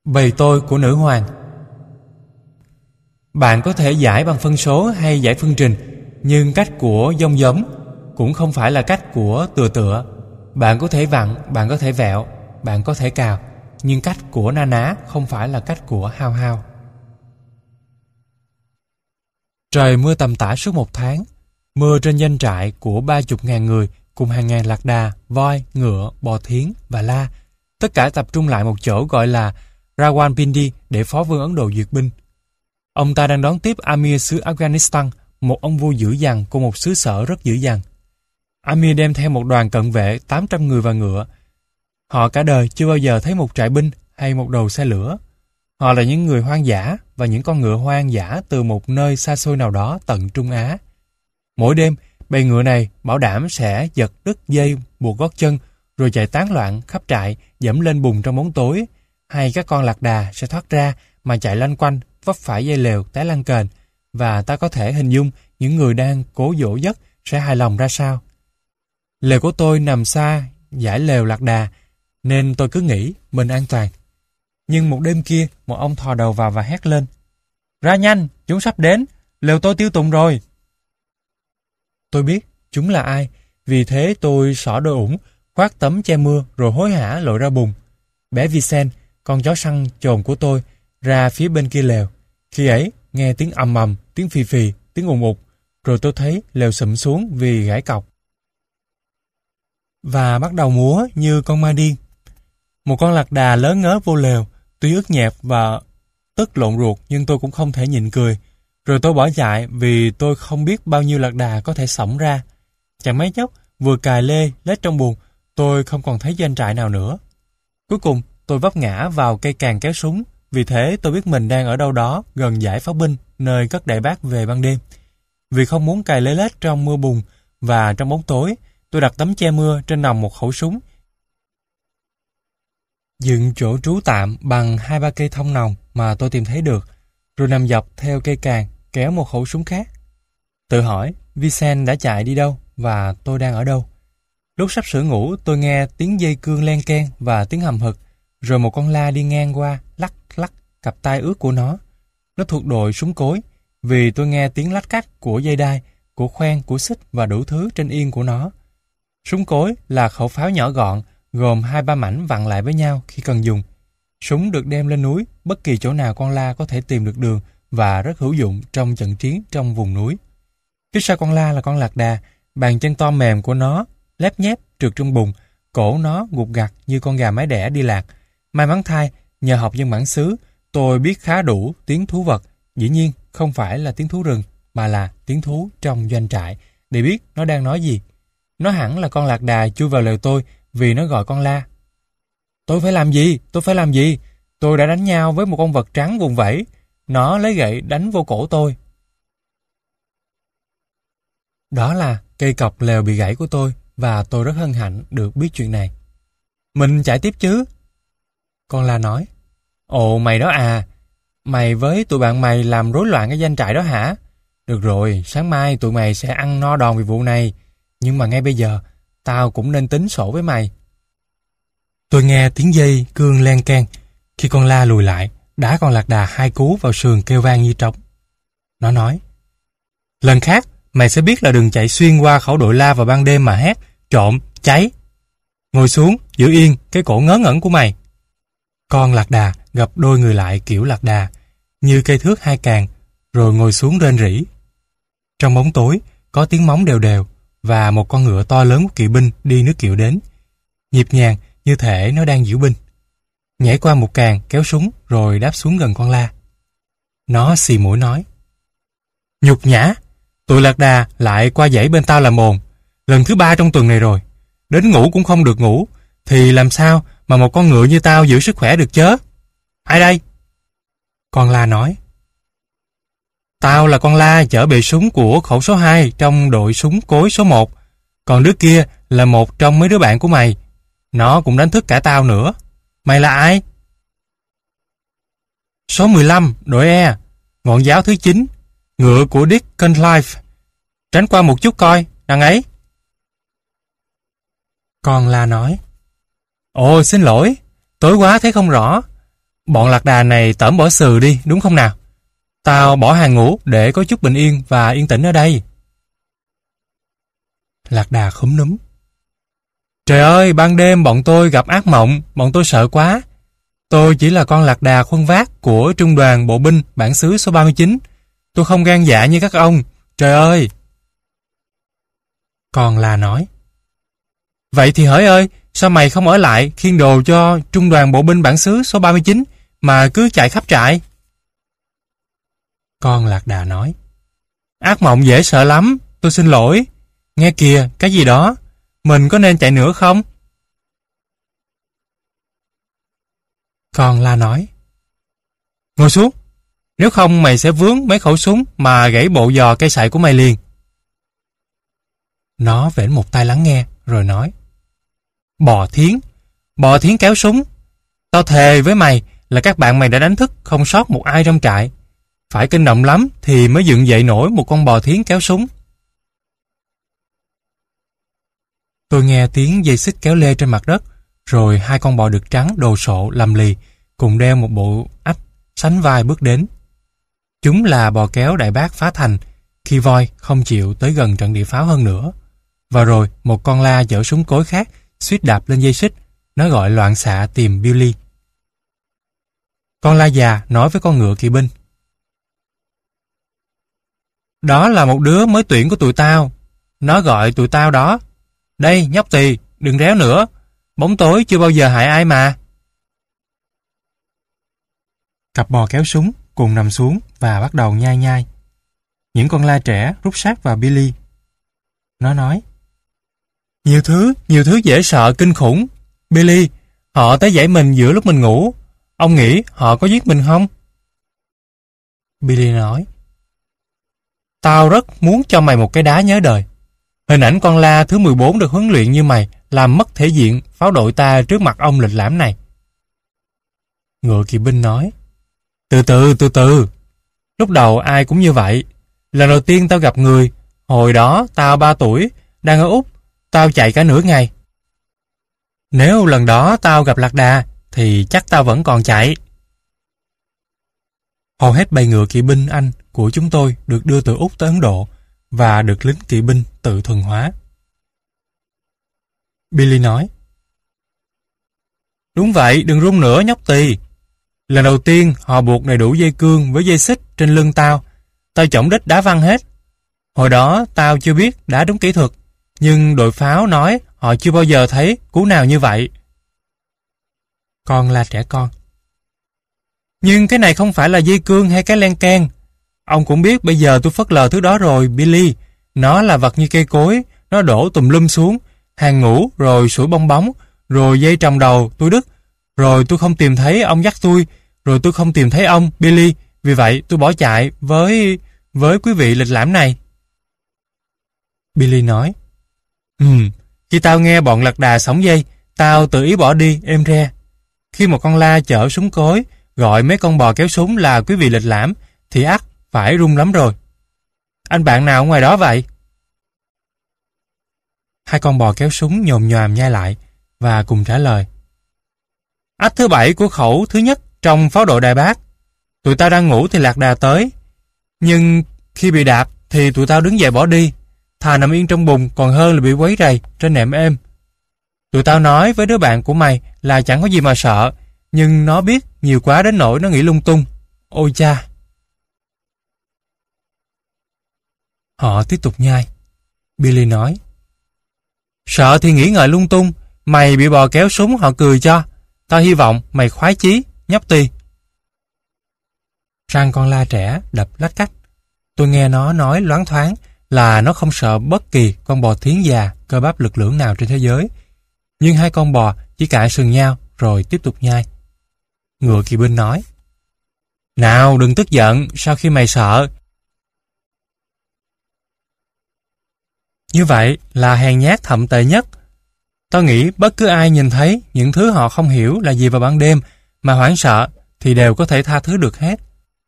Bầy tôi của nữ hoàng. Bạn có thể giải bằng phân số hay giải phương trình, nhưng cách của dông giống cũng không phải là cách của tựa tựa. Bạn có thể vặn, bạn có thể vẹo, bạn có thể cào, nhưng cách của na ná không phải là cách của hao hao. Trời mưa tầm tã suốt 1 tháng, mưa trên doanh trại của 30.000 người cùng hàng ngàn lạc đà, voi, ngựa, bò thiến và la. Tất cả tập trung lại một chỗ gọi là Rawalpindi để phó vương Ấn Độ duyệt binh. Ông ta đang đón tiếp Amir xứ Afghanistan, một ông vua dữ dằn của một xứ sở rất dữ dằn. Amir đem theo một đoàn cận vệ 800 người và ngựa. Họ cả đời chưa bao giờ thấy một trại binh hay một đầu xe lửa. Họ là những người hoang dã và những con ngựa hoang dã từ một nơi xa xôi nào đó tận Trung Á. Mỗi đêm, bầy ngựa này bảo đảm sẽ giật đứt dây buộc gót chân rồi chạy tán loạn khắp trại, dẫm lên bùn trong bóng tối, hay các con lạc đà sẽ thoát ra mà chạy lanh quanh vấp phải dây lều té lăn kềnh, và ta có thể hình dung những người đang cố dỗ giấc sẽ hài lòng ra sao. Lều của tôi nằm xa dải lều lạc đà nên tôi cứ nghĩ mình an toàn. Nhưng một đêm kia, một ông thò đầu vào và hét lên: "Ra nhanh, chúng sắp đến, lều tôi tiêu tùng rồi." Tôi biết chúng là ai, vì thế tôi xỏ đôi ủng, khoác tấm che mưa rồi hối hả lội ra bùn. Bé Vicent, con chó săn chồn của tôi, ra phía bên kia lều. Khi ấy, nghe tiếng ầm ầm, tiếng phì phì, tiếng ùng ục, rồi tôi thấy lều sụm xuống vì gãy cọc và bắt đầu múa như con ma điên. Một con lạc đà lớn ngớ vô lều, tuy ướt nhẹp và tức lộn ruột nhưng tôi cũng không thể nhịn cười. Rồi tôi bỏ chạy vì tôi không biết bao nhiêu lạc đà có thể xổng ra. Chẳng mấy chốc, vừa cài lê lết trong buồng, tôi không còn thấy doanh trại nào nữa. Cuối cùng, tôi vấp ngã vào cây càng kéo súng, vì thế tôi biết mình đang ở đâu đó gần dải pháo binh, nơi cất đại bác về ban đêm. Vì không muốn cài lê lết trong mưa bùn và trong bóng tối, tôi đặt tấm che mưa trên nòng một khẩu súng, dựng chỗ trú tạm bằng 2-3 cây thông nòng mà tôi tìm thấy được, rồi nằm dọc theo cây càng kéo một khẩu súng khác. Tự hỏi Vicent đã chạy đi đâu và tôi đang ở đâu. Lúc sắp sửa ngủ, tôi nghe tiếng dây cương len keng và tiếng hầm hực, rồi một con la đi ngang qua lắc lắc cặp tai ướt của nó. Nó thuộc đội súng cối, vì tôi nghe tiếng lách cách của dây đai, của khoen, của xích và đủ thứ trên yên của nó. Súng cối là khẩu pháo nhỏ gọn, gồm 2-3 mảnh vặn lại với nhau khi cần dùng. Súng được đem lên núi bất kỳ chỗ nào con la có thể tìm được đường và rất hữu dụng trong trận chiến trong vùng núi. Phía sau con la là con lạc đà, bàn chân to mềm của nó lép nhép trượt trong bùn, cổ nó gục gặt như con gà mái đẻ đi lạc. May mắn thay, nhờ học dân bản xứ, tôi biết khá đủ tiếng thú vật, dĩ nhiên không phải là tiếng thú rừng mà là tiếng thú trong doanh trại, để biết nó đang nói gì. Nó hẳn là con lạc đà chui vào lều tôi vì nó gọi con la. Tôi phải làm gì? Tôi phải làm gì? Tôi đã đánh nhau với một con vật trắng vùng vẫy. Nó lấy gậy đánh vô cổ tôi. Đó là cây cọc lều bị gãy của tôi, và tôi rất hân hạnh được biết chuyện này. Mình chạy tiếp chứ? Con la nói. Ồ, mày đó à? Mày với tụi bạn mày làm rối loạn cái doanh trại đó hả? Được rồi, sáng mai tụi mày sẽ ăn no đòn vì vụ này. Nhưng mà ngay bây giờ, tao cũng nên tính sổ với mày. Tôi nghe tiếng dây cương len keng khi con la lùi lại, đá con lạc đà 2 cú vào sườn kêu vang như trống. Nó nói, lần khác mày sẽ biết là đừng chạy xuyên qua khẩu đội la vào ban đêm mà hét trộm, cháy. Ngồi xuống, giữ yên cái cổ ngớ ngẩn của mày. Con lạc đà gập đôi người lại kiểu lạc đà, như cây thước 2 càng, rồi ngồi xuống rên rỉ. Trong bóng tối, có tiếng móng đều đều, và một con ngựa to lớn của kỵ binh đi nước kiệu đến. Nhịp nhàng như thể nó đang diễu binh. Nhảy qua một càng kéo súng rồi đáp xuống gần con la. Nó xì mũi nói, nhục nhã, tụi lạc đà lại qua dãy bên tao làm ồn. Lần thứ 3 trong tuần này rồi. Đến ngủ cũng không được ngủ, thì làm sao mà một con ngựa như tao giữ sức khỏe được chớ? Ai đây? Con la nói, tao là con la chở bệ súng của khẩu số 2 trong đội súng cối số 1. Còn đứa kia là một trong mấy đứa bạn của mày. Nó cũng đánh thức cả tao nữa. Mày là ai? Số 15, đội E, ngọn giáo thứ 9, ngựa của Dick Cunliffe. Tránh qua một chút coi, đằng ấy. Con la nói, ồ, xin lỗi, tối quá thấy không rõ. Bọn lạc đà này tởm bỏ sừ đi, đúng không nào? Tao bỏ hàng ngũ để có chút bình yên và yên tĩnh ở đây. Lạc đà khúm núm. Trời ơi, ban đêm bọn tôi gặp ác mộng, bọn tôi sợ quá. Tôi chỉ là con lạc đà khuân vác của trung đoàn bộ binh bản xứ số 39. Tôi không gan dạ như các ông. Trời ơi! Con la nói. Vậy thì hỡi ơi, sao mày không ở lại khiêng đồ cho trung đoàn bộ binh bản xứ số 39 mà cứ chạy khắp trại? Con lạc đà nói. Ác mộng dễ sợ lắm, tôi xin lỗi. Nghe kìa, cái gì đó, mình có nên chạy nữa không? Con la nói. Ngồi xuống, nếu không mày sẽ vướng mấy khẩu súng mà gãy bộ giò cây sậy của mày liền. Nó vểnh một tai lắng nghe, rồi nói. Bò thiến kéo súng. Tao thề với mày là các bạn mày đã đánh thức không sót một ai trong trại. Phải kinh động lắm thì mới dựng dậy nổi một con bò thiến kéo súng. Tôi nghe tiếng dây xích kéo lê trên mặt đất, rồi hai con bò đực trắng đồ sộ lầm lì, cùng đeo một bộ ách sánh vai bước đến. Chúng là bò kéo đại bác phá thành, khi voi không chịu tới gần trận địa pháo hơn nữa. Và rồi một con la chở súng cối khác suýt đạp lên dây xích, nó gọi loạn xạ tìm Billy. Con la già nói với con ngựa kỵ binh. Đó là một đứa mới tuyển của tụi tao. Nó gọi tụi tao đó. Đây, nhóc tỳ, đừng réo nữa. Bóng tối chưa bao giờ hại ai mà. Cặp bò kéo súng cùng nằm xuống và bắt đầu nhai nhai. Những con la trẻ rút sát vào Billy. Nó nói. Nhiều thứ dễ sợ kinh khủng. Billy, họ tới dãy mình giữa lúc mình ngủ. Ông nghĩ họ có giết mình không? Billy nói. Tao rất muốn cho mày một cái đá nhớ đời. Hình ảnh con la thứ 14 được huấn luyện như mày làm mất thể diện pháo đội ta trước mặt ông lịch lãm này. Ngựa kỵ binh nói. Từ từ. Lúc đầu ai cũng như vậy. Lần đầu tiên tao gặp người, hồi đó tao 3 tuổi, đang ở Úc, tao chạy cả nửa ngày. Nếu lần đó tao gặp lạc đà, thì chắc tao vẫn còn chạy. Hầu hết bầy ngựa kỵ binh Anh của chúng tôi được đưa từ Úc tới Ấn Độ và được lính kỵ binh tự thuần hóa. Billy nói. Đúng vậy, đừng run nữa nhóc tỳ. Lần đầu tiên họ buộc đầy đủ dây cương với dây xích trên lưng tao. Tao chổng đích đá văng hết. Hồi đó tao chưa biết đá đúng kỹ thuật, nhưng đội pháo nói họ chưa bao giờ thấy cú nào như vậy. Con là trẻ con. Nhưng cái này không phải là dây cương hay cái len keng. Ông cũng biết bây giờ tôi phớt lờ thứ đó rồi, Billy. Nó là vật như cây cối, nó đổ tùm lum xuống, hàng ngũ, rồi sủi bong bóng, rồi dây trồng đầu, tôi đứt. Rồi tôi không tìm thấy ông dắt tôi, rồi tôi không tìm thấy ông, Billy. Vì vậy tôi bỏ chạy với quý vị lịch lãm này. Billy nói. Khi tao nghe bọn lạc đà xổng dây, tao tự ý bỏ đi, êm re. Khi một con la chở súng cối gọi mấy con bò kéo súng là quý vị lịch lãm, thì ắt phải run lắm rồi. Anh bạn nào ở ngoài đó vậy? Hai con bò kéo súng nhồm nhoàm nhai lại và cùng trả lời. Ách thứ 7 của khẩu thứ nhất trong pháo đội Đài Bác. Tụi tao đang ngủ thì lạc đà tới. Nhưng khi bị đạp thì tụi tao đứng dậy bỏ đi. Thà nằm yên trong bùn còn hơn là bị quấy rầy trên nệm êm. Tụi tao nói với đứa bạn của mày là chẳng có gì mà sợ, nhưng nó biết nhiều quá đến nỗi nó nghĩ lung tung. Ôi cha! Họ tiếp tục nhai. Billy nói. Sợ thì nghĩ ngợi lung tung. Mày bị bò kéo súng họ cười cho. Tao hy vọng mày khoái chí, nhóc tì. Răng con la trẻ đập lách cách. Tôi nghe nó nói loáng thoáng là nó không sợ bất kỳ con bò thiến già cơ bắp lực lưỡng nào trên thế giới. Nhưng hai con bò chỉ cãi sừng nhau rồi tiếp tục nhai. Ngựa kỵ binh nói. Nào đừng tức giận, sau khi mày sợ. Như vậy là hèn nhát thậm tệ nhất. Tao nghĩ bất cứ ai nhìn thấy những thứ họ không hiểu là gì vào ban đêm mà hoảng sợ thì đều có thể tha thứ được hết.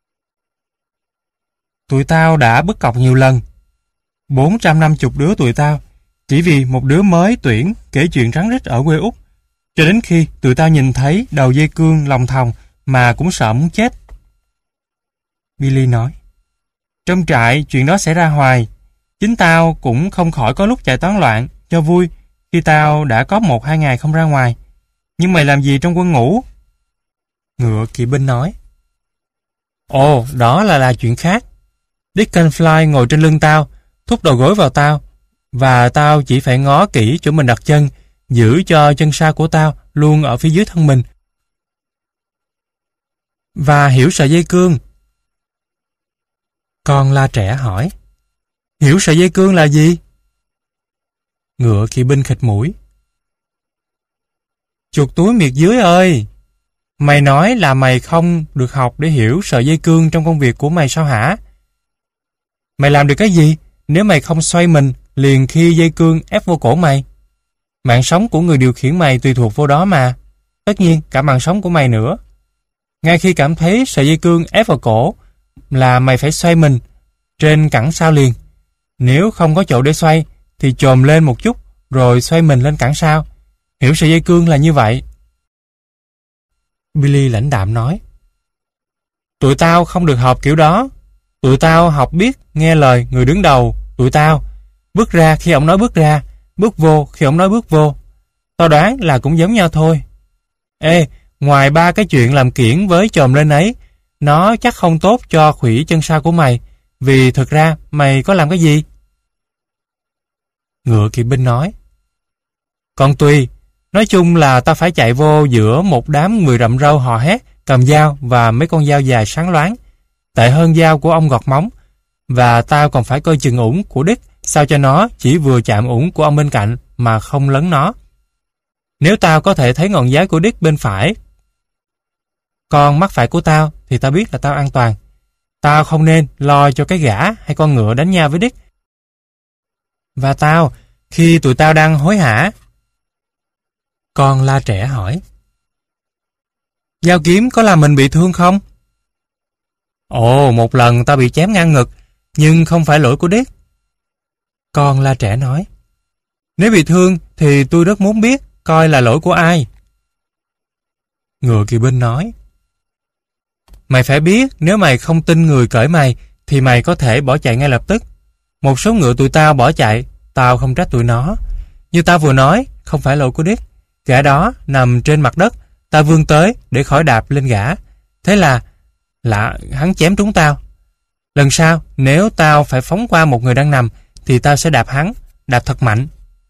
Tụi tao đã bứt cọc nhiều lần. 450 đứa tụi tao chỉ vì một đứa mới tuyển kể chuyện rắn rít ở quê Úc, cho đến khi tụi tao nhìn thấy đầu dây cương lòng thòng mà cũng sợ muốn chết. Billy nói, trong trại chuyện đó xảy ra hoài. Chính tao cũng không khỏi có lúc chạy tán loạn cho vui khi tao đã có 1-2 ngày không ra ngoài. Nhưng mày làm gì trong quân ngũ? Ngựa kỵ binh nói, ồ, đó là chuyện khác. Deacon Fly ngồi trên lưng tao, thúc đầu gối vào tao, và tao chỉ phải ngó kỹ chỗ mình đặt chân, giữ cho chân sau của tao luôn ở phía dưới thân mình. Và hiểu sợi dây cương. Con la trẻ hỏi, hiểu sợi dây cương là gì? Ngựa kỵ binh khịt mũi. Chuột túi miệt dưới ơi! Mày nói là mày không được học để hiểu sợi dây cương trong công việc của mày sao hả? Mày làm được cái gì nếu mày không xoay mình liền khi dây cương ép vô cổ mày? Mạng sống của người điều khiển mày tùy thuộc vô đó mà. Tất nhiên cả mạng sống của mày nữa. Ngay khi cảm thấy sợi dây cương ép vào cổ là mày phải xoay mình trên cẳng sau liền. Nếu không có chỗ để xoay thì chồm lên một chút rồi xoay mình lên cẳng sau. Hiểu sợi dây cương là như vậy. Billy lãnh đạm nói, tụi tao không được học kiểu đó. Tụi tao học biết nghe lời người đứng đầu tụi tao. Bước ra khi ông nói bước ra, bước vô khi ông nói bước vô. Tao đoán là cũng giống nhau thôi. Ê, ngoài 3 cái chuyện làm kiểng với chồm lên ấy, nó chắc không tốt cho khuỷu chân sau của mày, vì thực ra mày có làm cái gì? Ngựa kỵ binh nói, còn tùy. Nói chung là tao phải chạy vô giữa một đám người rậm râu hò hét, cầm dao và mấy con dao dài sáng loáng. Tệ hơn dao của ông gọt móng. Và tao còn phải coi chừng ủng của Dick sao cho nó chỉ vừa chạm ủng của ông bên cạnh mà không lấn nó. Nếu tao có thể thấy ngọn giái của Dick bên phải, con mắt phải của tao, thì tao biết là tao an toàn. Tao không nên lo cho cái gã hay con ngựa đánh nhau với Dick. Và tao, khi tụi tao đang hối hả? Con la trẻ hỏi, dao kiếm có làm mình bị thương không? Ồ, một lần tao bị chém ngang ngực, nhưng không phải lỗi của Dick. Con la trẻ nói, nếu bị thương thì tôi rất muốn biết coi là lỗi của ai. Ngựa kỵ binh nói, mày phải biết nếu mày không tin người cởi mày thì mày có thể bỏ chạy ngay lập tức. Một số ngựa tụi tao bỏ chạy, tao không trách tụi nó. Như tao vừa nói, không phải lỗi của Dick. Gã đó nằm trên mặt đất, tao vươn tới để khỏi đạp lên gã. Thế là hắn chém trúng tao. Lần sau, nếu tao phải phóng qua một người đang nằm, thì tao sẽ đạp hắn, đạp thật mạnh.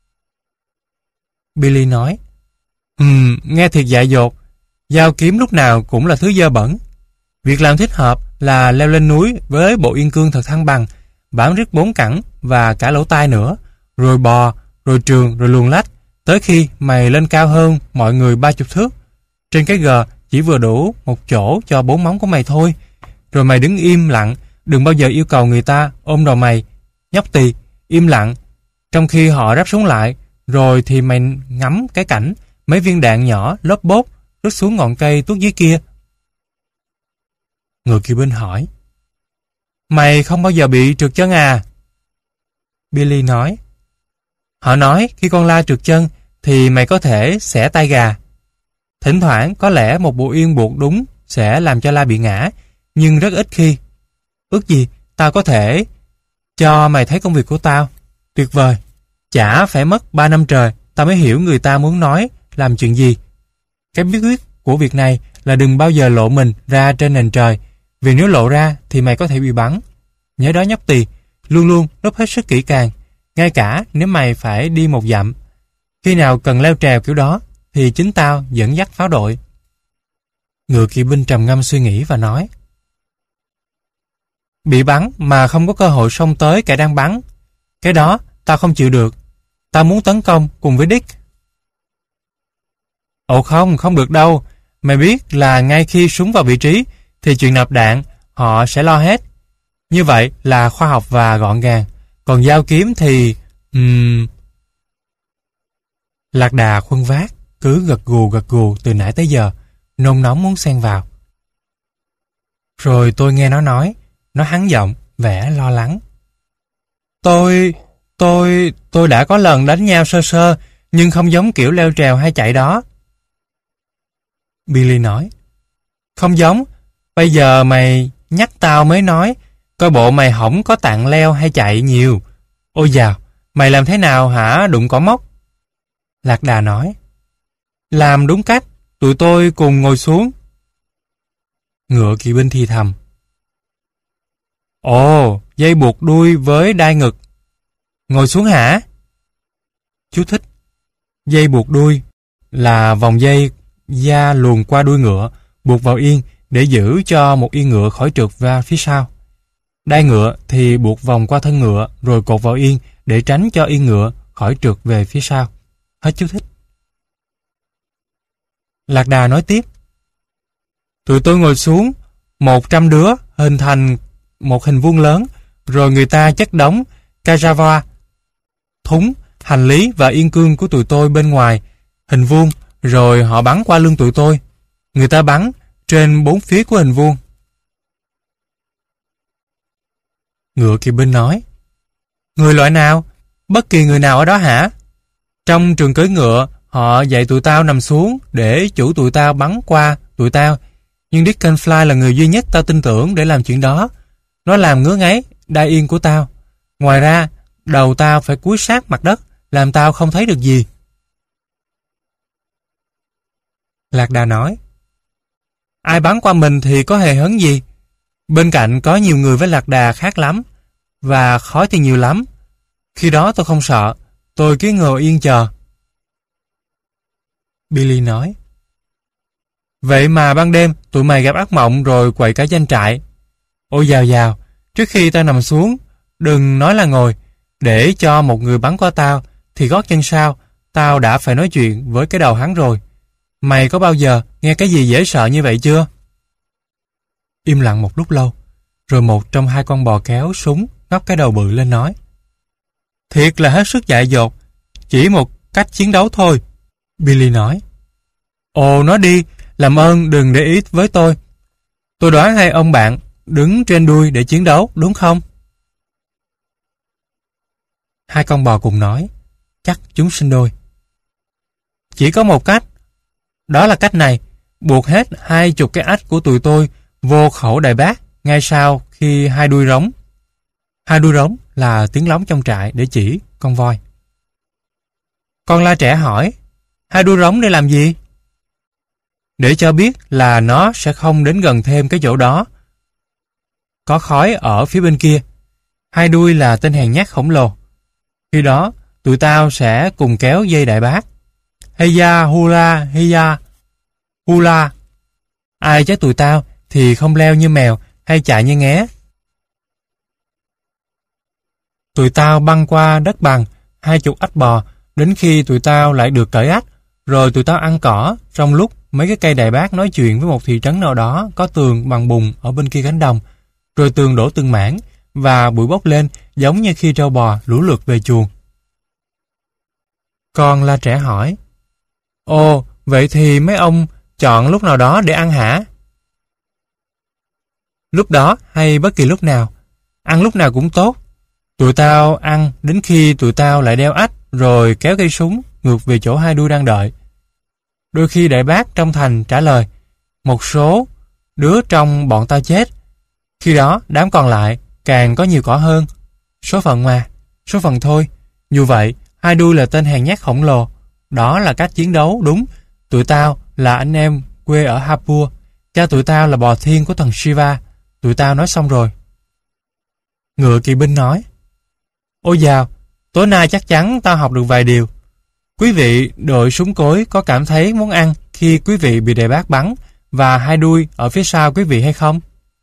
Billy nói, nghe thiệt dại dột. Dao kiếm lúc nào cũng là thứ dơ bẩn. Việc làm thích hợp là leo lên núi với bộ yên cương thật thăng bằng, bám riết 4 cẳng và cả lỗ tai nữa, rồi bò, rồi trườn, rồi luồn lách, tới khi mày lên cao hơn mọi người 30 thước. Trên cái gờ chỉ vừa đủ một chỗ cho 4 móng của mày thôi. Rồi mày đứng im lặng, đừng bao giờ yêu cầu người ta ôm đầu mày. Nhóc tỳ, im lặng. Trong khi họ ráp súng lại, rồi thì mày ngắm cái cảnh mấy viên đạn nhỏ lốp bốp rớt xuống ngọn cây tuốt dưới kia. Người kỵ binh hỏi, mày không bao giờ bị trượt chân à? Billy nói, họ nói khi con la trượt chân thì mày có thể xẻ tay gà. Thỉnh thoảng có lẽ một bộ yên buộc đúng sẽ làm cho la bị ngã, nhưng rất ít khi. Ước gì tao có thể cho mày thấy công việc của tao. Tuyệt vời. Chả phải mất 3 năm trời tao mới hiểu người ta muốn nói làm chuyện gì. Cái bí quyết của việc này là đừng bao giờ lộ mình ra trên nền trời, vì nếu lộ ra thì mày có thể bị bắn. Nhớ đó nhóc tỳ, luôn luôn núp hết sức kỹ càng, ngay cả nếu mày phải đi một dặm. Khi nào cần leo trèo kiểu đó thì chính tao dẫn dắt pháo đội. Ngựa kỵ binh trầm ngâm suy nghĩ và nói, bị bắn mà không có cơ hội xông tới kẻ đang bắn, cái đó tao không chịu được. Tao muốn tấn công cùng với Dick. Ồ không được đâu. Mày biết là ngay khi súng vào vị trí thì chuyện nạp đạn họ sẽ lo hết. Như vậy là khoa học và gọn gàng. Còn dao kiếm thì... Lạc Đà khuân vác cứ gật gù từ nãy tới giờ, nôn nóng muốn xen vào. Rồi tôi nghe nó nói, nó hắn giọng, vẻ lo lắng. Tôi đã có lần đánh nhau sơ sơ, nhưng không giống kiểu leo trèo hay chạy đó. Billy nói, Không giống. Bây giờ mày nhắc tao mới nói, coi bộ mày hổng có tạng leo hay chạy nhiều. Ôi dào, mày làm thế nào hả đụng cỏ mốc? Lạc Đà nói. Làm đúng cách, tụi tôi cùng ngồi xuống. Ngựa kỵ binh thì thầm. Ồ, dây buộc đuôi với đai ngực. Ngồi xuống hả? Chú thích. Dây buộc đuôi là vòng dây da luồn qua đuôi ngựa, buộc vào yên để giữ cho một yên ngựa khỏi trượt ra phía sau. Đai ngựa thì buộc vòng qua thân ngựa rồi cột vào yên để tránh cho yên ngựa khỏi trượt về phía sau. Hết chú thích. Lạc Đà nói tiếp. Tụi tôi ngồi xuống, 100 đứa hình thành một hình vuông lớn, rồi người ta chất đống Kajava, thúng, hành lý và yên cương của tụi tôi bên ngoài hình vuông, rồi họ bắn qua lưng tụi tôi. Người ta bắn trên 4 phía của hình vuông. Ngựa kỵ binh nói. Người loại nào? Bất kỳ người nào ở đó hả? Trong trường cưỡi ngựa, họ dạy tụi tao nằm xuống để chủ tụi tao bắn qua tụi tao. Nhưng Dragonfly là người duy nhất tao tin tưởng để làm chuyện đó. Nó làm ngứa ngáy đai yên của tao. Ngoài ra, đầu tao phải cúi sát mặt đất, làm tao không thấy được gì. Lạc Đà nói. Ai bắn qua mình thì có hề hấn gì. Bên cạnh có nhiều người với Lạc Đà khác lắm, và khói thì nhiều lắm. Khi đó tôi không sợ, tôi cứ ngồi yên chờ. Billy nói. Vậy mà ban đêm tụi mày gặp ác mộng rồi quậy cả doanh trại. Ôi dào dào, trước khi tao nằm xuống, đừng nói là ngồi, để cho một người bắn qua tao, thì gót chân sau, tao đã phải nói chuyện với cái đầu hắn rồi. Mày có bao giờ nghe cái gì dễ sợ như vậy chưa? Im lặng một lúc lâu, rồi một trong hai con bò kéo súng ngóc cái đầu bự lên nói. Thiệt là hết sức dại dột, chỉ một cách chiến đấu thôi. Billy nói. Ồ, nói đi, làm ơn đừng để ý với tôi. Tôi đoán hai ông bạn đứng trên đuôi để chiến đấu, đúng không? Hai con bò cùng nói. Chắc chúng sinh đôi. Chỉ có một cách. Đó là cách này. Buộc hết 20 cái ách của tụi tôi vô khẩu đại bác ngay sau khi hai đuôi rống. Hai đuôi rống là tiếng lóng trong trại để chỉ con voi. Con la trẻ hỏi. Hai đuôi rống để làm gì? Để cho biết là nó sẽ không đến gần thêm cái chỗ đó. Có khói ở phía bên kia. Hai đuôi là tên hèn nhát khổng lồ. Khi đó, tụi tao sẽ cùng kéo dây đại bác. Heya hula heya hula. Ai chết tụi tao thì không leo như mèo hay chạy như nghé. Tụi tao băng qua đất bằng 20 ách bò đến khi tụi tao lại được cởi ách, rồi tụi tao ăn cỏ trong lúc mấy cái cây đại bác nói chuyện với một thị trấn nào đó có tường bằng bùn ở bên kia cánh đồng, rồi tường đổ từng mảng và bụi bốc lên giống như khi trâu bò lũ lượt về chuồng. Con la trẻ hỏi. Ồ, vậy thì mấy ông chọn lúc nào đó để ăn hả? Lúc đó hay bất kỳ lúc nào. Ăn lúc nào cũng tốt. Tụi tao ăn đến khi tụi tao lại đeo ách rồi kéo cây súng ngược về chỗ hai đuôi đang đợi. Đôi khi đại bác trong thành trả lời. Một số đứa trong bọn tao chết. Khi đó đám còn lại càng có nhiều cỏ hơn. Số phận mà, số phận thôi. Dù vậy, hai đuôi là tên hèn nhát khổng lồ. Đó là cách chiến đấu đúng. Tụi tao là anh em quê ở Hapur. Cha tụi tao là bò thiên của thần Shiva. Tụi tao nói xong rồi. Ngựa kỵ binh nói. Ôi dào, tối nay chắc chắn tao học được vài điều. Quý vị đội súng cối có cảm thấy muốn ăn khi quý vị bị đại bác bắn và hai đuôi ở phía sau quý vị hay không?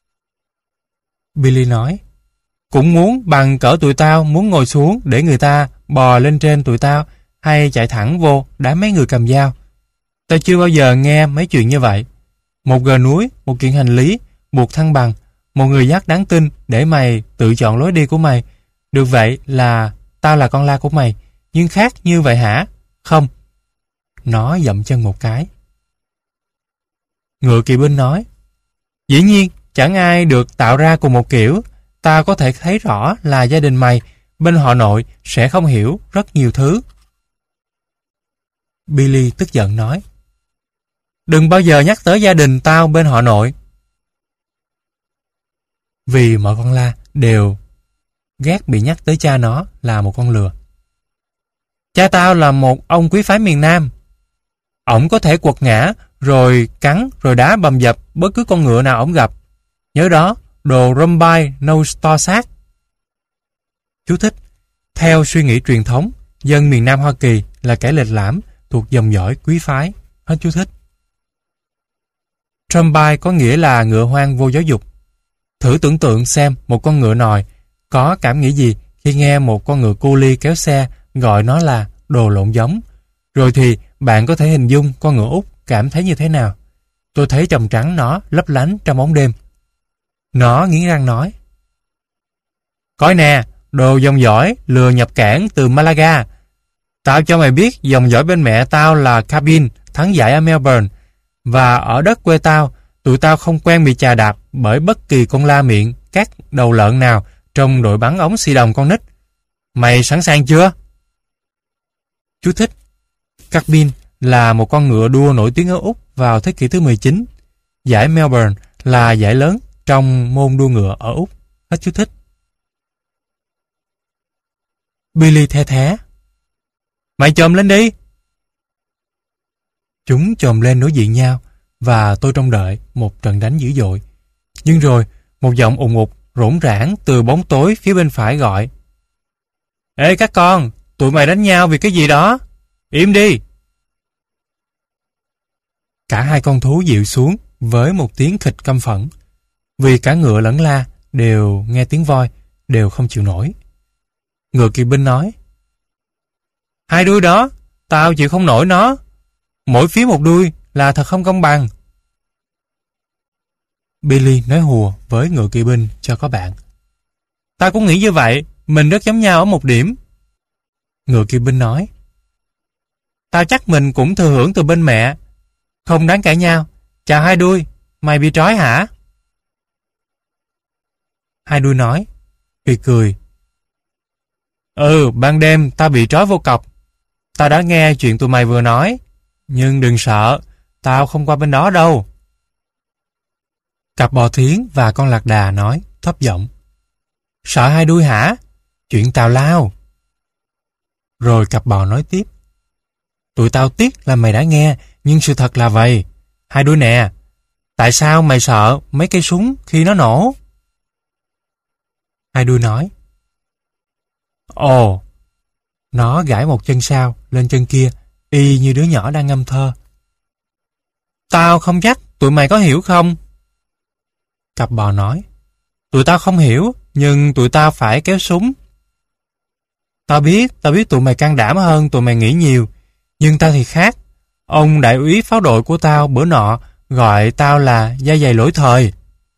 Billy nói. Cũng muốn bằng cỡ tụi tao muốn ngồi xuống để người ta bò lên trên tụi tao hay chạy thẳng vô đám mấy người cầm dao. Tao chưa bao giờ nghe mấy chuyện như vậy. Một gờ núi, một kiện hành lý, buộc thăng bằng, một người dắt đáng tin để mày tự chọn lối đi của mày. Được vậy là tao là con la của mày, nhưng khác như vậy hả? Không. Nó dậm chân một cái. Ngựa kỵ binh nói. Dĩ nhiên, chẳng ai được tạo ra cùng một kiểu. Tao có thể thấy rõ là gia đình mày, bên họ nội sẽ không hiểu rất nhiều thứ. Billy tức giận nói. Đừng bao giờ nhắc tới gia đình tao bên họ nội. Vì mọi con la đều ghét bị nhắc tới cha nó là một con lừa. Cha tao là một ông quý phái miền Nam. Ổng có thể quật ngã, rồi cắn, rồi đá bầm dập bất cứ con ngựa nào ổng gặp. Nhớ đó, đồ Rumbai nâu to xác. Chú thích. Theo suy nghĩ truyền thống, dân miền Nam Hoa Kỳ là kẻ lệch lãm thuộc dòng dõi quý phái. Hết chú thích. Rumbai có nghĩa là ngựa hoang vô giáo dục. Thử tưởng tượng xem một con ngựa nòi có cảm nghĩ gì khi nghe một con ngựa cu li kéo xe gọi nó là đồ lộn giống. Rồi thì bạn có thể hình dung con ngựa Úc cảm thấy như thế nào. Tôi thấy tròng trắng nó lấp lánh trong bóng đêm. Nó nghiến răng nói: Coi nè, đồ dòng dõi lừa nhập cảng từ Malaga. Tao cho mày biết dòng dõi bên mẹ tao là Cabin, thắng giải ở Melbourne. Và ở đất quê tao, tụi tao không quen bị chà đạp bởi bất kỳ con la miệng, cắt đầu lợn nào trong đội bắn ống xì đồng con nít. Mày sẵn sàng chưa? Chú thích. Cabin là một con ngựa đua nổi tiếng ở Úc vào thế kỷ thứ 19. Giải Melbourne là giải lớn trong môn đua ngựa ở Úc. Hết chú thích. Billy the thé: Mày chồm lên đi! Chúng chồm lên đối diện nhau và tôi trông đợi một trận đánh dữ dội. Nhưng rồi một giọng ùng ục rỗn rãng từ bóng tối phía bên phải gọi: Ê các con, tụi mày đánh nhau vì cái gì đó? Im đi! Cả hai con thú dịu xuống với một tiếng khịch căm phẫn. Vì cả ngựa lẫn la đều nghe tiếng voi, đều không chịu nổi. Ngựa kỵ binh nói: Hai đuôi đó, tao chịu không nổi nó. Mỗi phía một đuôi là thật không công bằng. Billy nói hùa với ngựa kỵ binh cho có bạn. Tao cũng nghĩ như vậy, mình rất giống nhau ở một điểm. Ngựa kỵ binh nói: Tao chắc mình cũng thừa hưởng từ bên mẹ. Không đáng cãi nhau. Chào hai đuôi, mày bị trói hả? Hai đuôi nói, cười. Ban đêm tao bị trói vô cọc. Tao đã nghe chuyện tụi mày vừa nói. Nhưng đừng sợ, tao không qua bên đó đâu. Cặp bò thiến và con lạc đà nói thấp giọng: Sợ hai đuôi hả? Chuyện tào lao. Rồi cặp bò nói tiếp: Tụi tao tiếc là mày đã nghe, nhưng sự thật là vậy. Hai đuôi nè, tại sao mày sợ mấy cây súng khi nó nổ? Hai đuôi nói: Ồ. Nó gãi một chân sau lên chân kia, y như đứa nhỏ đang ngâm thơ. Tao không chắc tụi mày có hiểu không? Cặp bò nói: Tụi tao không hiểu, nhưng tụi tao phải kéo súng. Tao biết tụi mày can đảm hơn tụi mày nghĩ nhiều, nhưng tao thì khác. Ông đại úy pháo đội của tao bữa nọ gọi tao là da dày lỗi thời.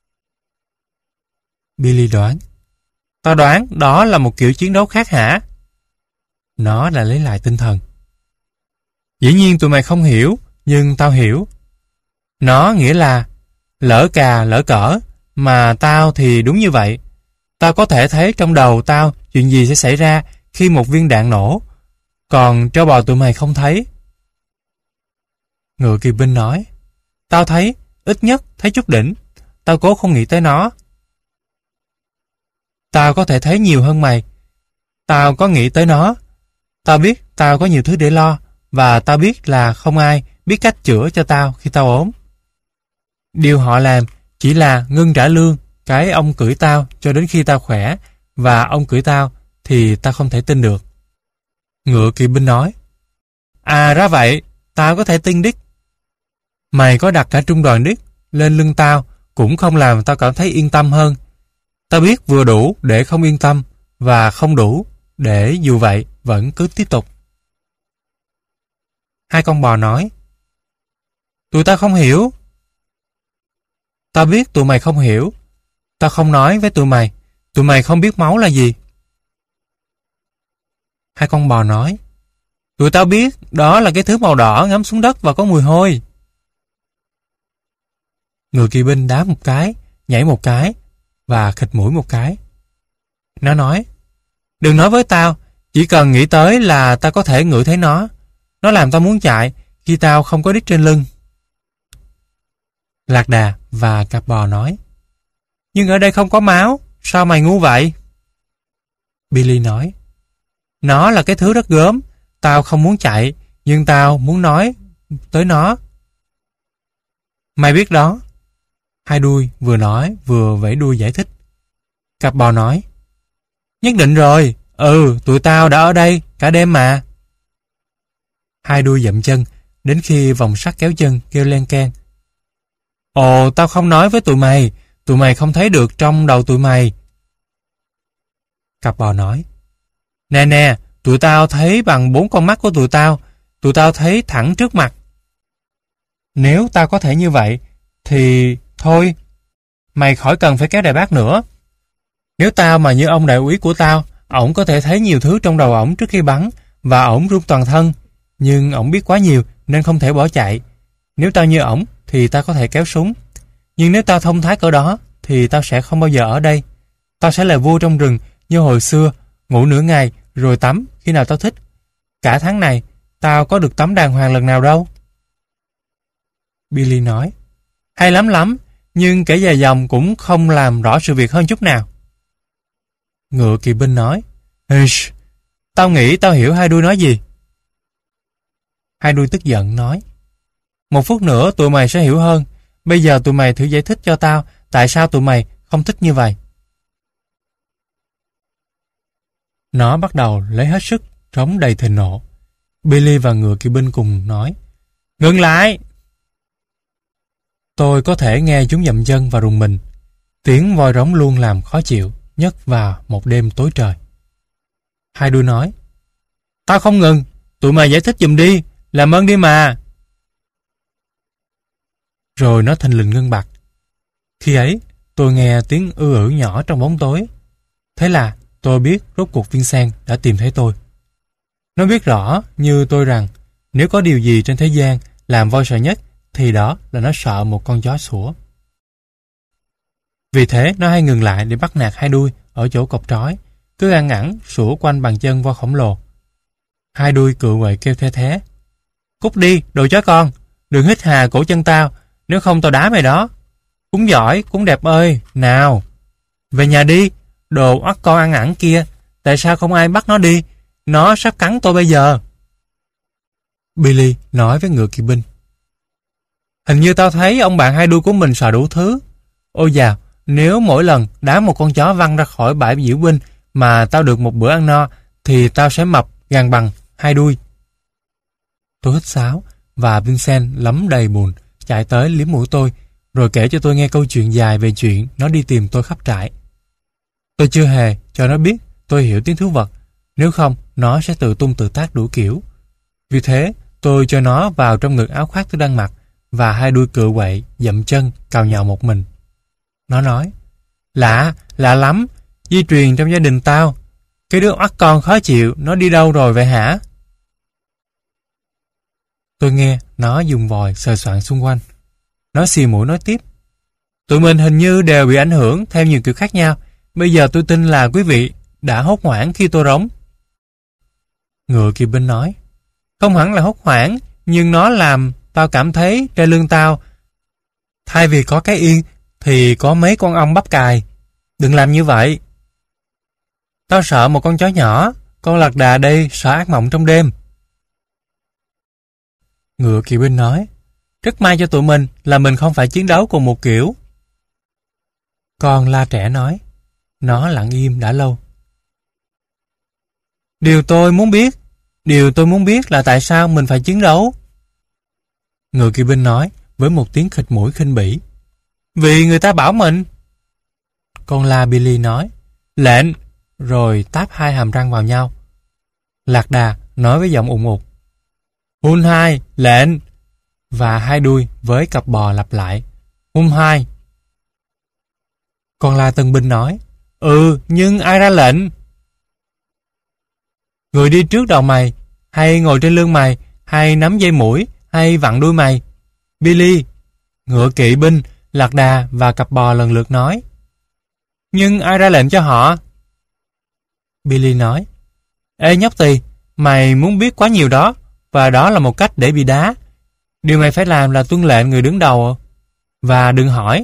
Billy đoán: Tao đoán đó là một kiểu chiến đấu khác hả? Nó đã lấy lại tinh thần. Dĩ nhiên tụi mày không hiểu, nhưng tao hiểu. Nó nghĩa là lỡ cà lỡ cỡ, mà tao thì đúng như vậy. Tao có thể thấy trong đầu tao chuyện gì sẽ xảy ra khi một viên đạn nổ, còn trâu bò tụi mày không thấy. Ngựa kỵ binh nói: Tao thấy, ít nhất thấy chút đỉnh. Tao cố không nghĩ tới nó. Tao có thể thấy nhiều hơn mày. Tao có nghĩ tới nó. Tao biết tao có nhiều thứ để lo, và tao biết là không ai biết cách chữa cho tao khi tao ốm. Điều họ làm chỉ là ngưng trả lương cái ông cưỡi tao cho đến khi tao khỏe, và ông cưỡi tao thì tao không thể tin được. Ngựa kỵ binh nói: À ra vậy, tao có thể tin đích. Mày có đặt cả trung đoàn đích lên lưng tao cũng không làm tao cảm thấy yên tâm hơn. Tao biết vừa đủ để không yên tâm, và không đủ để dù vậy vẫn cứ tiếp tục. Hai con bò nói: Tụi tao không hiểu. Tao biết tụi mày không hiểu. Tao không nói với tụi mày không biết máu là gì. Hai con bò nói: Tụi tao biết đó là cái thứ màu đỏ ngấm xuống đất và có mùi hôi. Người kỵ binh đá một cái, nhảy một cái và khịt mũi một cái. Nó nói: Đừng nói với tao, chỉ cần nghĩ tới là tao có thể ngửi thấy nó. Nó làm tao muốn chạy khi tao không có đít trên lưng. Lạc đà và cặp bò nói. Nhưng ở đây không có máu, sao mày ngu vậy? Billy nói. Nó là cái thứ rất gớm, tao không muốn chạy, nhưng tao muốn nói tới nó. Mày biết đó. Hai đuôi vừa nói vừa vẫy đuôi giải thích. Cặp bò nói. Nhất định rồi, tụi tao đã ở đây cả đêm mà. Hai đuôi dậm chân, đến khi vòng sắt kéo chân kêu len keng. Ồ, tao không nói với tụi mày không thấy được trong đầu tụi mày. Cặp bò nói. Nè, tụi tao thấy bằng 4 con mắt của tụi tao thấy thẳng trước mặt. Nếu tao có thể như vậy, thì thôi, mày khỏi cần phải kéo đại bác nữa. Nếu tao mà như ông đại úy của tao, ổng có thể thấy nhiều thứ trong đầu ổng trước khi bắn, và ổng run toàn thân, nhưng ổng biết quá nhiều nên không thể bỏ chạy. Nếu tao như ổng, thì tao có thể kéo súng. Nhưng nếu tao thông thái cỡ đó, thì tao sẽ không bao giờ ở đây. Tao sẽ là vua trong rừng như hồi xưa, ngủ nửa ngày rồi tắm khi nào tao thích. Cả tháng này, tao có được tắm đàng hoàng lần nào đâu. Billy nói. Hay lắm, nhưng kể dài dòng cũng không làm rõ sự việc hơn chút nào. Ngựa kỵ binh nói. Tao nghĩ tao hiểu hai đuôi nói gì. Hai đuôi tức giận nói. 1 phút nữa tụi mày sẽ hiểu hơn. Bây giờ tụi mày thử giải thích cho tao tại sao tụi mày không thích như vậy. Nó bắt đầu lấy hết sức, trống đầy thịnh nộ. Billy và ngựa kỵ binh cùng nói. Ngừng lại! Tôi có thể nghe chúng dậm chân và rùng mình. Tiếng voi rống luôn làm khó chịu, nhất vào một đêm tối trời. Hai đuôi nói. Tao không ngừng, tụi mày giải thích giùm đi, làm ơn đi mà. Rồi nó thình lình ngưng bặt. Khi ấy, tôi nghe tiếng ư nhỏ trong bóng tối. Thế là tôi biết rốt cuộc Vincent đã tìm thấy tôi. Nó biết rõ như tôi rằng nếu có điều gì trên thế gian làm voi sợ nhất thì đó là nó sợ một con chó sủa. Vì thế nó hay ngừng lại để bắt nạt hai đuôi ở chỗ cột trói, cứ ăn ẳng sủa quanh bàn chân voi khổng lồ. Hai đuôi cựa quậy kêu the thé. Cút đi, đồ chó con, đừng hít hà cổ chân tao, nếu không tao đá mày đó. Cũng giỏi, cũng đẹp ơi, nào. Về nhà đi, đồ oắt con ăn ẳng kia, tại sao không ai bắt nó đi, nó sắp cắn tôi bây giờ. Billy nói với ngựa kỵ binh. Hình như tao thấy ông bạn hai đuôi của mình sợ đủ thứ. Ôi dào, nếu mỗi lần đá một con chó văng ra khỏi bãi diễu binh mà tao được một bữa ăn no, thì tao sẽ mập gàn bằng hai đuôi. Tôi hít sáo và Vincent lấm đầy buồn chạy tới liếm mũi tôi, rồi kể cho tôi nghe câu chuyện dài về chuyện nó đi tìm tôi khắp trại. Tôi chưa hề cho nó biết tôi hiểu tiếng thú vật, nếu không nó sẽ tự tung tự tác đủ kiểu. Vì thế tôi cho nó vào trong ngực áo khoác tôi đang mặc, và hai đuôi cựa quậy dậm chân cào nhào một mình. Nó nói. Lạ lắm, di truyền trong gia đình tao. Cái đứa oắt con khó chịu, nó đi đâu rồi vậy hả? Tôi nghe nó dùng vòi sờ soạng xung quanh. Nó xì mũi nói tiếp. Tụi mình hình như đều bị ảnh hưởng theo nhiều kiểu khác nhau. Bây giờ tôi tin là quý vị đã hốt hoảng khi tôi rống. Ngựa kỵ binh nói. Không hẳn là hốt hoảng, nhưng nó làm tao cảm thấy trên lưng tao thay vì có cái yên thì có mấy con ong bắp cài. Đừng làm như vậy. Tao sợ một con chó nhỏ, con lạc đà đây sợ ác mộng trong đêm. Ngựa kỵ binh nói. Rất may cho tụi mình là mình không phải chiến đấu cùng một kiểu. Con la trẻ nói. Nó lặng im đã lâu. Điều tôi muốn biết là tại sao mình phải chiến đấu. Ngựa kỵ binh nói với một tiếng khịt mũi khinh bỉ. Vì người ta bảo mình. Con la Billy nói. Lệnh, rồi táp hai hàm răng vào nhau. Lạc đà nói với giọng ùng ục. Hun hai, lệnh. Và hai đuôi với cặp bò lặp lại. Hun hai. Con la tân binh nói. Nhưng ai ra lệnh? Người đi trước đầu mày, hay ngồi trên lưng mày, hay nắm dây mũi, hay vặn đuôi mày? Billy. Ngựa kỵ binh, lạc đà và cặp bò lần lượt nói. Nhưng ai ra lệnh cho họ? Billy nói. Ê nhóc tì, mày muốn biết quá nhiều đó, và đó là một cách để bị đá. Điều mày phải làm là tuân lệnh người đứng đầu. Và đừng hỏi.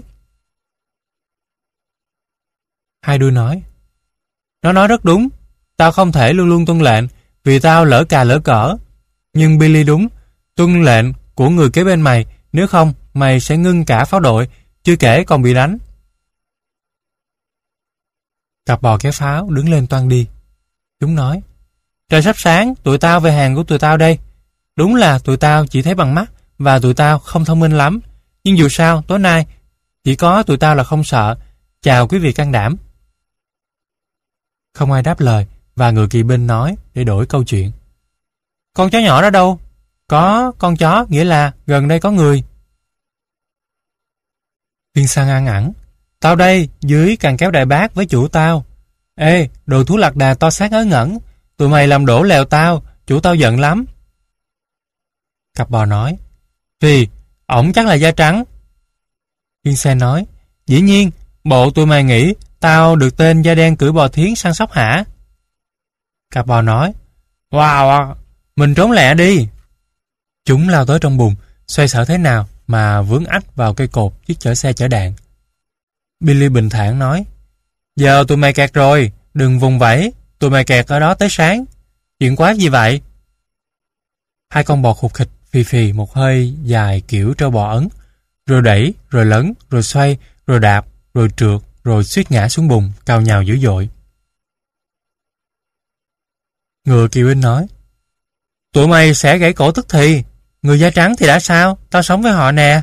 Hai đuôi nói. Nó nói rất đúng. Tao không thể luôn luôn tuân lệnh vì tao lỡ cà lỡ cỡ. Nhưng Billy đúng. Tuân lệnh của người kế bên mày. Nếu không, mày sẽ ngưng cả pháo đội. Chưa kể còn bị đánh. Cặp bò kéo pháo đứng lên toan đi. Chúng nói. Trời sắp sáng, tụi tao về hàng của tụi tao đây. Đúng là tụi tao chỉ thấy bằng mắt và tụi tao không thông minh lắm. Nhưng dù sao, tối nay chỉ có tụi tao là không sợ. Chào quý vị can đảm. Không ai đáp lời và người kỵ binh nói để đổi câu chuyện. Con chó nhỏ đó đâu? Có con chó nghĩa là gần đây có người. Vincent ăn ẳng. Tao đây, dưới càng kéo đại bác với chủ tao. Ê, đồ thú lạc đà to xác ngớ ngẩn. Tụi mày làm đổ lèo tao, chủ tao giận lắm. Cặp bò nói. Vì, ổng chắc là da trắng. Vincent nói. Dĩ nhiên, bộ tụi mày nghĩ tao được tên da đen cưỡi bò thiến săn sóc hả? Cặp bò nói. Wow, mình trốn lẹ đi. Chúng lao tới trong bùn, xoay sở thế nào mà vướng ách vào cây cột chiếc chở xe chở đạn. Billy bình thản nói. Giờ tụi mày kẹt rồi, đừng vùng vẫy, tụi mày kẹt ở đó tới sáng. Chuyện quái gì vậy? Hai con bò khục khịch phì phì một hơi dài kiểu trâu bò Ấn, rồi đẩy, rồi lấn, rồi xoay, rồi đạp, rồi trượt, rồi suýt ngã xuống bùn, cào nhào dữ dội. Ngựa kỵ binh nói. Tụi mày sẽ gãy cổ tức thì. Người da trắng thì đã sao? Tao sống với họ nè.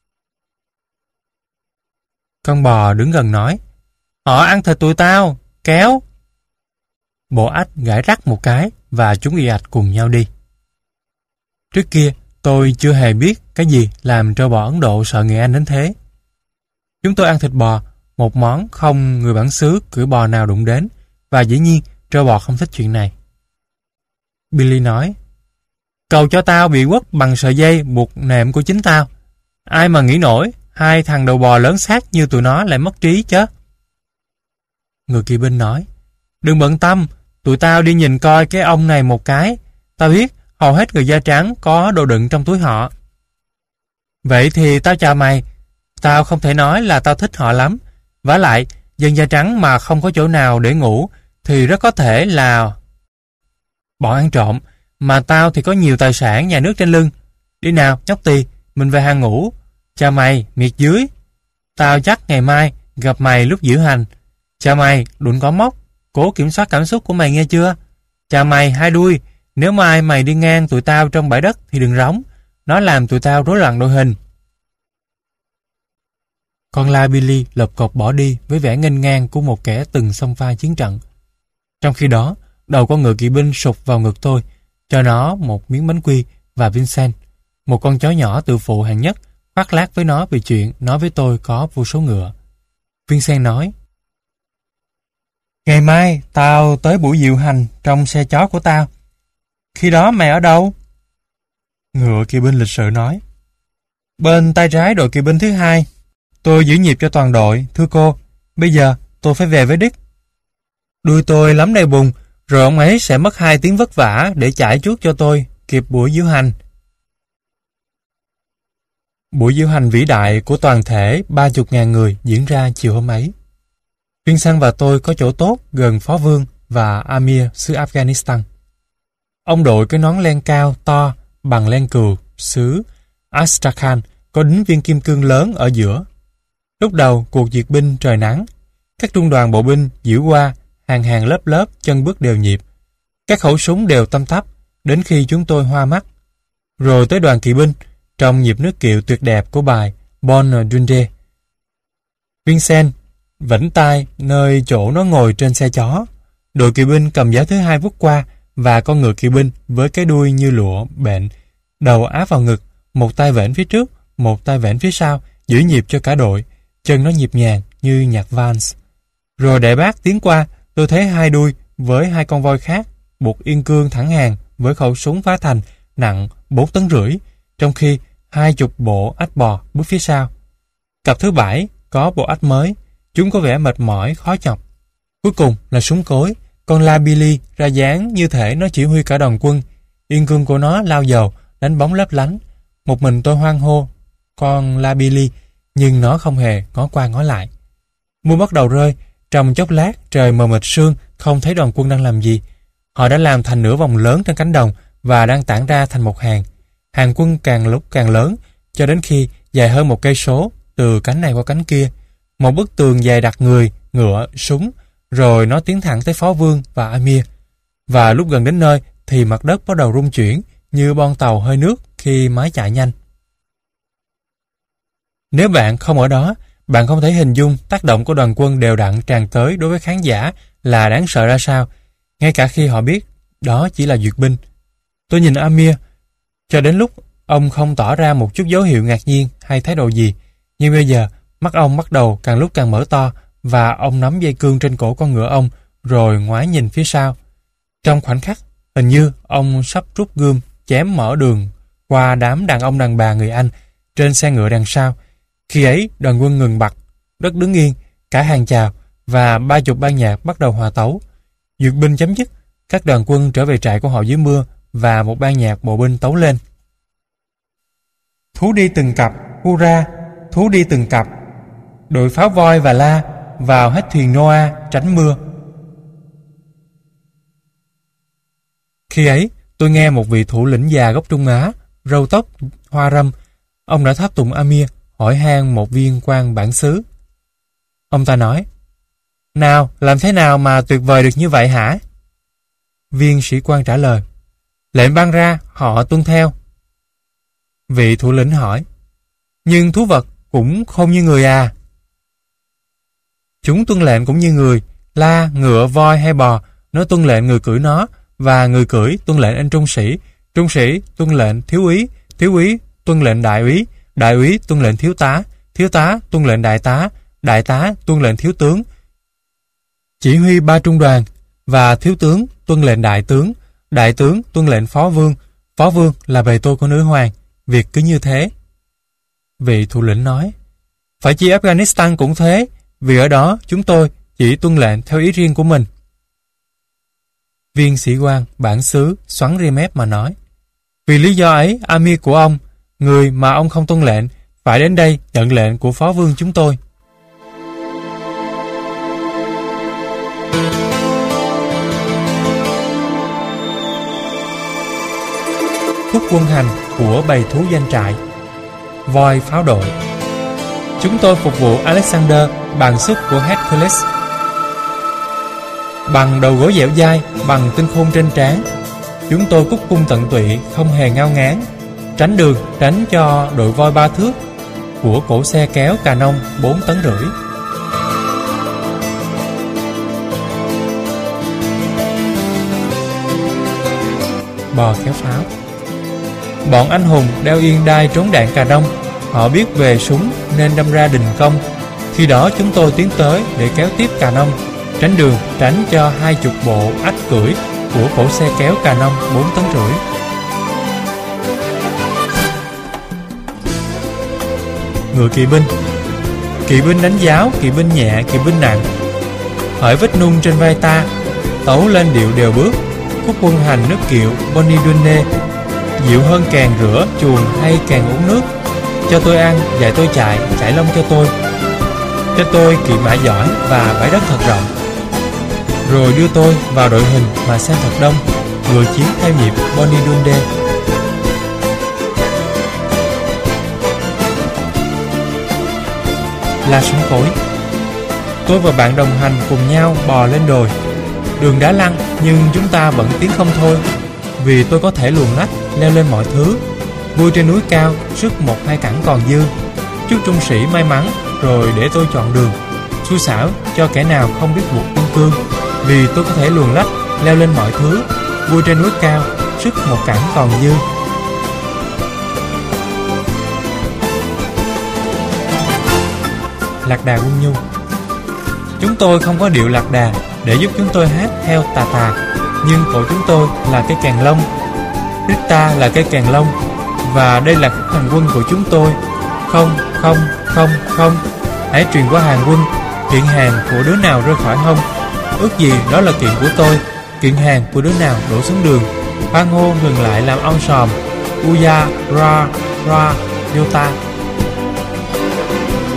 Con bò đứng gần nói. Họ ăn thịt tụi tao. Kéo. Bộ ách gãi rắc một cái và chúng ì ạch cùng nhau đi. Trước kia tôi chưa hề biết cái gì làm trâu bò Ấn Độ sợ người Anh đến thế. Chúng tôi ăn thịt bò, một món không người bản xứ cưỡi bò nào đụng đến, và dĩ nhiên trâu bò không thích chuyện này. Billy nói. Cầu cho tao bị quất bằng sợi dây buộc nệm của chính tao. Ai mà nghĩ nổi, hai thằng đầu bò lớn xác như tụi nó lại mất trí chứ. Người kỵ binh nói. Đừng bận tâm, tụi tao đi nhìn coi cái ông này một cái. Tao biết hầu hết người da trắng có đồ đựng trong túi họ. Vậy thì tao chào mày. Tao không thể nói là tao thích họ lắm. Vả lại, dân da trắng mà không có chỗ nào để ngủ thì rất có thể là bọn ăn trộm. Mà tao thì có nhiều tài sản nhà nước trên lưng. Đi nào, nhóc tì, mình về hàng ngủ. Chào mày, miệt dưới. Tao chắc ngày mai gặp mày lúc diễu hành. Chào mày, đừng có móc. Cố kiểm soát cảm xúc của mày nghe chưa? Chào mày, hai đuôi. Nếu mai mày đi ngang tụi tao trong bãi đất thì đừng rống. Nó làm tụi tao rối loạn đội hình. Con la Billy lộp cộp bỏ đi với vẻ nghênh ngang của một kẻ từng xông pha chiến trận. Trong khi đó, đầu con ngựa kỵ binh sụp vào ngực tôi, cho nó một miếng bánh quy, và Vincent, một con chó nhỏ tự phụ hạng nhất, khoác lác với nó về chuyện nói với tôi có vô số ngựa. Vincent nói. Ngày mai tao tới buổi diễu hành trong xe chó của tao. Khi đó mày ở đâu? Ngựa kỵ binh lịch sự nói. Bên tay trái đội kỵ binh thứ hai. Tôi giữ nhịp cho toàn đội, thưa cô. Bây giờ tôi phải về với Dick. Đuôi tôi lắm đầy bùn, rồi ông ấy sẽ mất 2 tiếng vất vả để chải chuốt cho tôi, kịp buổi diễu hành. Buổi diễu hành vĩ đại của toàn thể 30.000 người diễn ra chiều hôm ấy. Vincent và tôi có chỗ tốt gần Phó Vương và Amir xứ Afghanistan. Ông đội cái nón len cao to bằng len cừu xứ Astrakhan có đính viên kim cương lớn ở giữa. Lúc đầu cuộc duyệt binh trời nắng, các trung đoàn bộ binh diễu qua hàng hàng lớp lớp, chân bước đều nhịp. Các khẩu súng đều tăm tắp đến khi chúng tôi hoa mắt. Rồi tới đoàn kỵ binh trong nhịp nước kiệu tuyệt đẹp của bài Bonne Dundee. Vincent vẫy tay nơi chỗ nó ngồi trên xe chó. Đội kỵ binh cầm giá thứ hai vút qua và con ngựa kỵ binh với cái đuôi như lụa bệnh, đầu áp vào ngực, một tay vểnh phía trước, một tay vểnh phía sau, giữ nhịp cho cả đội. Chân nó nhịp nhàng như nhạc vals. Rồi đại bác tiến qua, tôi thấy hai đuôi với hai con voi khác buộc yên cương thẳng hàng với khẩu súng phá thành nặng 4,5 tấn, trong khi 20 bộ ách bò bước phía sau. Cặp thứ 7 có bộ ách mới, chúng có vẻ mệt mỏi, khó chọc. Cuối cùng là súng cối, con la Billy ra dáng như thể nó chỉ huy cả đoàn quân. Yên cương của nó lao dầu, đánh bóng lấp lánh. Một mình tôi hoan hô con la Billy nhưng nó không hề ngó qua ngó lại. Mưa bắt đầu rơi, trong chốc lát trời mờ mịt sương, không thấy đoàn quân đang làm gì. Họ đã làm thành nửa vòng lớn trên cánh đồng và đang tản ra thành một hàng. Hàng quân càng lúc càng lớn, cho đến khi dài hơn 1 cây số từ cánh này qua cánh kia. Một bức tường dày đặc người, ngựa, súng, rồi nó tiến thẳng tới Phó Vương và Amir. Và lúc gần đến nơi thì mặt đất bắt đầu rung chuyển như bon tàu hơi nước khi máy chạy nhanh. Nếu bạn không ở đó, bạn không thể hình dung tác động của đoàn quân đều đặn tràn tới đối với khán giả là đáng sợ ra sao, ngay cả khi họ biết đó chỉ là duyệt binh. Tôi nhìn Amir, cho đến lúc ông không tỏ ra một chút dấu hiệu ngạc nhiên hay thái độ gì, nhưng bây giờ mắt ông bắt đầu càng lúc càng mở to và ông nắm dây cương trên cổ con ngựa ông rồi ngoái nhìn phía sau. Trong khoảnh khắc, hình như ông sắp rút gươm chém mở đường qua đám đàn ông đàn bà người Anh trên xe ngựa đằng sau. Khi ấy, đoàn quân ngừng bặt, đất đứng yên, cả hàng chào và 30 ban nhạc bắt đầu hòa tấu. Duyệt binh chấm dứt, các đoàn quân trở về trại của họ dưới mưa và một ban nhạc bộ binh tấu lên. Thú đi từng cặp, hurra, thú đi từng cặp. Đội pháo voi và la vào hết thuyền Noa tránh mưa. Khi ấy, tôi nghe một vị thủ lĩnh già gốc Trung Á, râu tóc, hoa râm. Ông đã tháp tùng Amir, hỏi han một viên quan bản xứ. Ông ta nói, nào, làm thế nào mà tuyệt vời được như vậy hả? Viên sĩ quan trả lời, lệnh ban ra, họ tuân theo. Vị thủ lĩnh hỏi, nhưng thú vật cũng không như người à? Chúng tuân lệnh cũng như người, la, ngựa, voi hay bò, nó tuân lệnh người cưỡi nó, và người cưỡi tuân lệnh anh trung sĩ tuân lệnh thiếu úy tuân lệnh đại úy tuân lệnh thiếu tá tuân lệnh đại tá tuân lệnh thiếu tướng, chỉ huy 3 trung đoàn, và thiếu tướng tuân lệnh đại tướng tuân lệnh phó vương là bề tôi của nữ hoàng. Việc cứ như thế. Vị thủ lĩnh nói, phải chi Afghanistan cũng thế, vì ở đó chúng tôi chỉ tuân lệnh theo ý riêng của mình. Viên sĩ quan bản xứ xoắn ria mép mà nói, vì lý do ấy, Amir của ông, người mà ông không tuân lệnh, phải đến đây nhận lệnh của phó vương chúng tôi. Khúc quân hành của bầy thú doanh trại. Voi pháo đội. Chúng tôi phục vụ Alexander bằng sức của Hercules. Bằng đầu gối dẻo dai, bằng tinh khôn trên trán, chúng tôi cúc cung tận tụy, không hề ngao ngán, tránh đường, tránh cho đội voi 3 thước của cổ xe kéo cà nông 4 tấn rưỡi. Bò kéo pháo. Bọn anh hùng đeo yên đai trốn đạn cà nông, họ biết về súng nên đâm ra đình công. Khi đó chúng tôi tiến tới để kéo tiếp cà nông, tránh đường, tránh cho 20 bộ ách cưỡi của cổ xe kéo cà nông 4 tấn rưỡi. Ngựa kỵ binh đánh giáo, kỵ binh nhẹ, kỵ binh nặng, hỡi vết nung trên vai ta, tấu lên điệu đều bước. Khúc quân hành nước kiệu Bonnie Dunne, dịu hơn càng rửa chuồng hay càng uống nước. Cho tôi ăn, dạy tôi chạy, chải lông cho tôi kỵ mã giỏi và bãi đất thật rộng. Rồi đưa tôi vào đội hình mà xem thật đông, ngựa chiến theo nhịp Bonnie Dunne. La súng khối. Tôi và bạn đồng hành cùng nhau bò lên đồi. Đường đá lăn nhưng chúng ta vẫn tiến không thôi, vì tôi có thể luồn lách leo lên mọi thứ. Vui trên núi cao, sức 1-2 cẳng còn dư. Chúc trung sĩ may mắn, rồi để tôi chọn đường. Xui xảo cho kẻ nào không biết buộc kim cương, vì tôi có thể luồn lách leo lên mọi thứ. Vui trên núi cao, sức 1 cẳng còn dư. Lạc đà quân nhu. Chúng tôi không có điệu lạc đà để giúp chúng tôi hát theo tà tà, nhưng cổ chúng tôi là cây kèn lông, Rita là cây kèn lông, và đây là khúc hành quân của chúng tôi. Không, không, không, không. Hãy truyền qua hàng quân, kiện hàng của đứa nào rơi khỏi hông, ước gì đó là kiện của tôi. Kiện hàng của đứa nào đổ xuống đường, hoan hô ngừng lại làm om sòm. Uya, ra, ra, yota.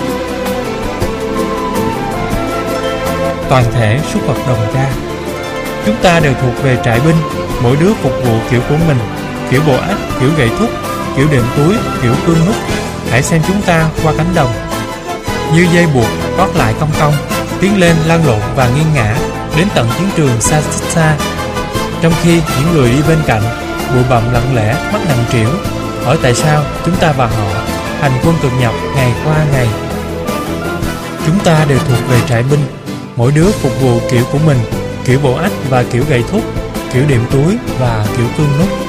toàn thể súc vật đồng ca. Chúng ta đều thuộc về trại binh, mỗi đứa phục vụ kiểu của mình, kiểu bộ ách, kiểu gậy thúc, kiểu đệm túi, kiểu cương nút. Hãy xem chúng ta qua cánh đồng. Như dây buộc gót lại cong cong, tiến lên lăn lộn và nghiêng ngã đến tận chiến trường xa xa. Trong khi những người đi bên cạnh bụi bặm lặng lẽ, mắt nặng trĩu, hỏi tại sao chúng ta và họ hành quân cực nhọc ngày qua ngày. Chúng ta đều thuộc về trại binh, mỗi đứa phục vụ kiểu của mình, kiểu bộ ách và kiểu gậy thúc, kiểu đệm túi và kiểu cương nút.